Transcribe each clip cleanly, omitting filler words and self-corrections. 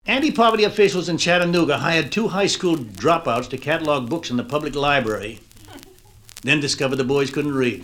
Anti-poverty officials in Chattanooga hired 2 high school dropouts to catalog books in the public library, then discovered the boys couldn't read.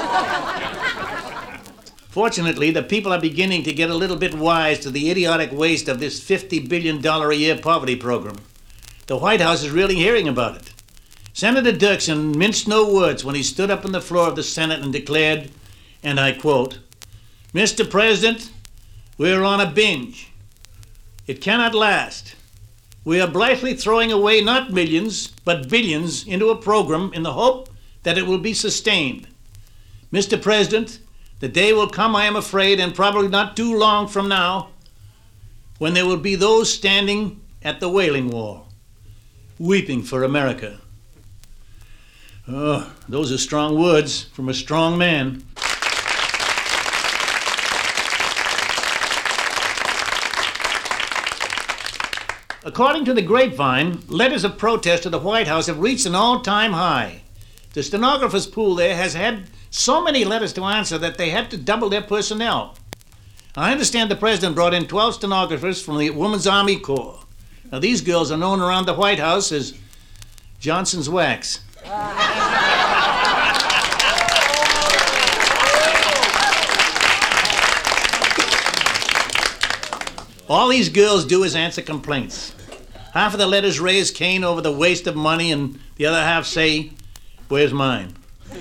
Fortunately, the people are beginning to get a little bit wise to the idiotic waste of this $50 billion a year poverty program. The White House is really hearing about it. Senator Dirksen minced no words when he stood up on the floor of the Senate and declared, and I quote, "Mr. President, we're on a binge. It cannot last. We are blithely throwing away not millions, but billions into a program in the hope that it will be sustained. Mr. President, the day will come, I am afraid, and probably not too long from now, when there will be those standing at the Wailing Wall, weeping for America." Oh, those are strong words from a strong man. According to the grapevine, letters of protest to the White House have reached an all-time high. The stenographer's pool there has had so many letters to answer that they had to double their personnel. I understand the president brought in 12 stenographers from the Women's Army Corps. Now, these girls are known around the White House as Johnson's Wax. All these girls do is answer complaints. Half of the letters raise Cain over the waste of money, and the other half say, "Where's mine?"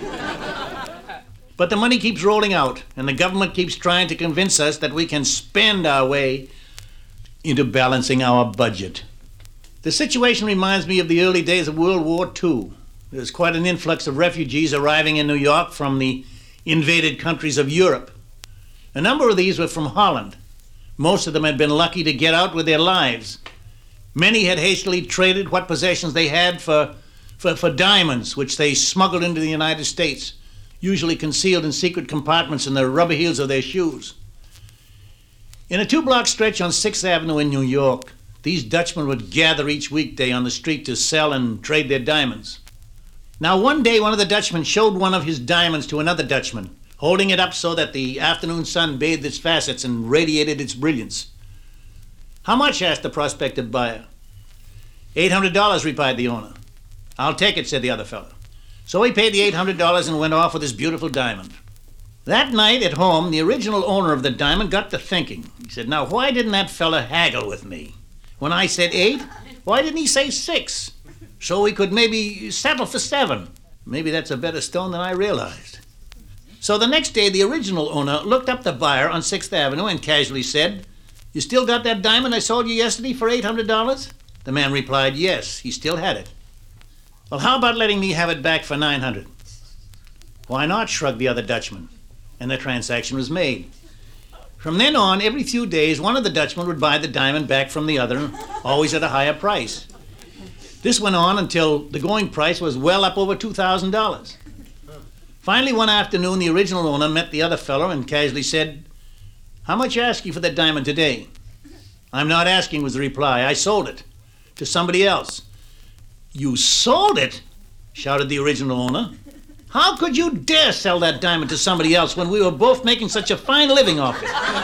But the money keeps rolling out, and the government keeps trying to convince us that we can spend our way into balancing our budget. The situation reminds me of the early days of World War II. There's quite an influx of refugees arriving in New York from the invaded countries of Europe. A number of these were from Holland. Most of them had been lucky to get out with their lives. Many had hastily traded what possessions they had for diamonds, which they smuggled into the United States, usually concealed in secret compartments in the rubber heels of their shoes. In a 2-block stretch on 6th Avenue in New York, these Dutchmen would gather each weekday on the street to sell and trade their diamonds. Now, one day, one of the Dutchmen showed one of his diamonds to another Dutchman, holding it up so that the afternoon sun bathed its facets and radiated its brilliance. "How much?" asked the prospective buyer. $800, replied the owner. "I'll take it," said the other fellow. So he paid the $800 and went off with his beautiful diamond. That night at home, the original owner of the diamond got to thinking. He said, "Now, why didn't that fella haggle with me? When I said 8, why didn't he say 6? So we could maybe settle for 7. Maybe that's a better stone than I realized." So the next day, the original owner looked up the buyer on 6th Avenue and casually said, "You still got that diamond I sold you yesterday for $800? The man replied, yes, he still had it. "Well, how about letting me have it back for $900? "Why not?" shrugged the other Dutchman. And the transaction was made. From then on, every few days, one of the Dutchmen would buy the diamond back from the other, always at a higher price. This went on until the going price was well up over $2,000. Finally, one afternoon, the original owner met the other fellow and casually said, "How much you asking for that diamond today?" "I'm not asking," was the reply. "I sold it to somebody else." "You sold it?" shouted the original owner. "How could you dare sell that diamond to somebody else when we were both making such a fine living off it?"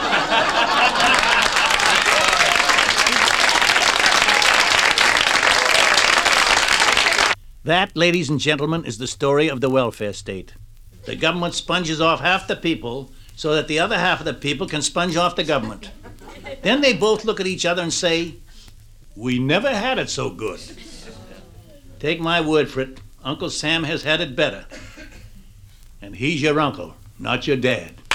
That, ladies and gentlemen, is the story of the welfare state. The government sponges off half the people so that the other half of the people can sponge off the government. Then they both look at each other and say, "We never had it so good." Take my word for it, Uncle Sam has had it better. And he's your uncle, not your dad.